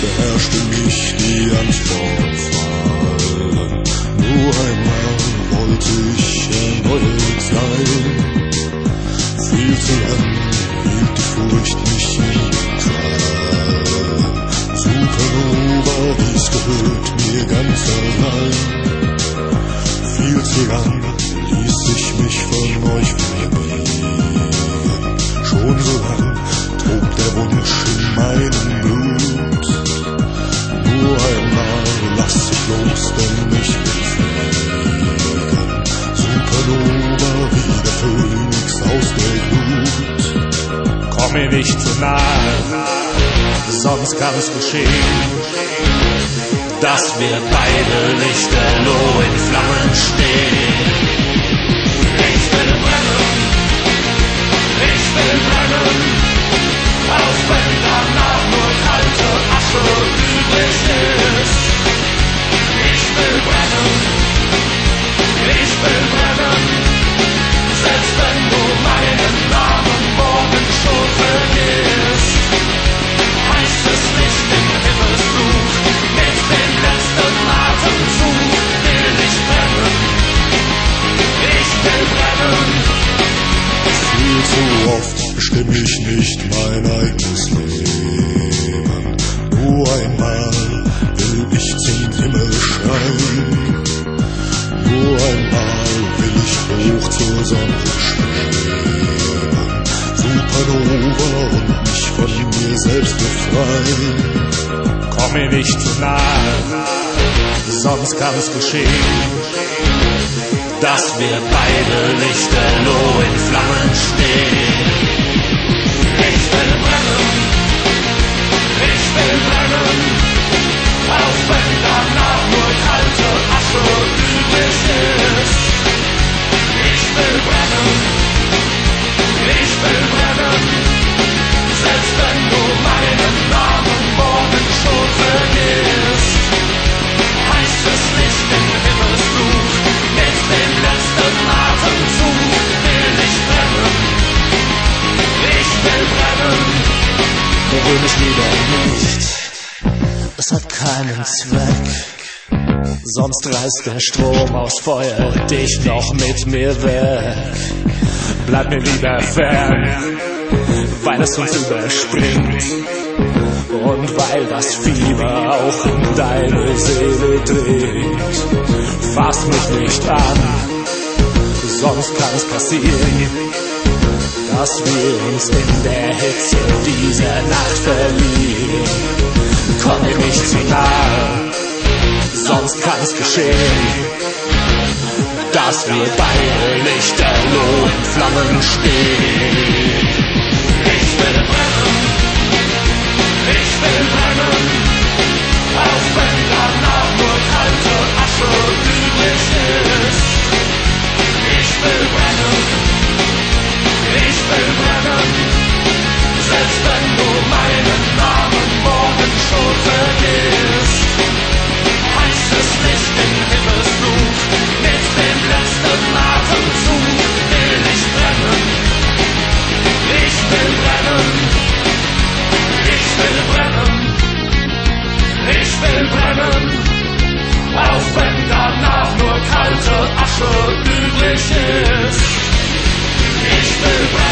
beherrschte mich die Antwortwahl. Nur einmal wollte ich erneuert sein. Viel zu lang hielt die Furcht mich in Qual. Supernova, dies gehört mir ganz allein. Viel zu lang ließ ich mich von euch verbiegen. Schon so lang tobt der Wunsch in meinem Blut. Nur einmal lass ich los, denn ich will fliegen. Supernova wie der Phönix aus der Glut. Komm mir nicht zu nahe, sonst kann es geschehen, dass wir beide lichterloh in Flammen stehen. Ich will brennen, auch wenn danach nur kalte Asche übrig ist. Ich will brennen, selbst wenn du meinen Namen morgen schon vergisst. Heißes Licht im Himmelsflug, mit dem letzten Atemzug will ich brennen. Ich will brennen. Viel zu oft bestimme ich nicht mein eigenes Leben. Nur einmal will ich zum Himmel schreien. Nur einmal will ich hoch zur Sonne schweben. Supernova und mich von mir selbst befreien. Komm mir nicht zu nahe, sonst kann es geschehen, dass wir beide lichterloh in Flammen stehen. Ich will brennen, auch wenn danach nur kalte Asche übrig ist. Ich will brennen, selbst wenn du meinen Namen morgen schon vergisst. Heißes Licht im Himmelsflug, mit dem letzten Atemzug will ich brennen. Ich will brennen. Berühr mich lieber nicht, es hat keinen Zweck. Sonst reißt der Strom aus Feuer dich noch mit mir weg. Bleib mir lieber fern, weil es uns überspringt. Und weil das Fieber auch in deine Seele dringt. Fass mich nicht an, sonst kann es passieren, dass wir uns in der Hitze dieser Nacht verlieren. Komm mir nicht zu nahe, sonst kann es geschehen, dass wir beide lichterloh in Flammen stehen. Ich will brennen, auch wenn danach nur kalte Asche übrig ist. Ich will brennen, selbst wenn du meinen Namen morgen schon vergisst. Heißes Licht im Himmelsflug, mit dem letzten Atemzug will ich brennen. Ich will brennen, auch wenn danach nur kalte Asche übrig ist. Ich will brennen.